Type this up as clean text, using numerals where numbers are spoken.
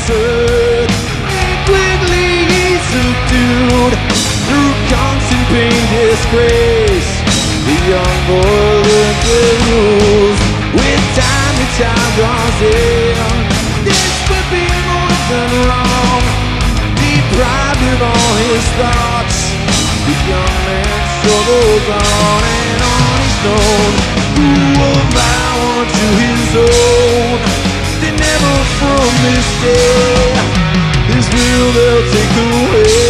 answered, and quickly he's subdued through constant pain, disgrace. The young boy learns the rules with time and time draws in. This would be more than wrong, deprived of all his thoughts. The young man struggles on and on. He's known who will vow unto his own. They never from this day, this will they'll take away.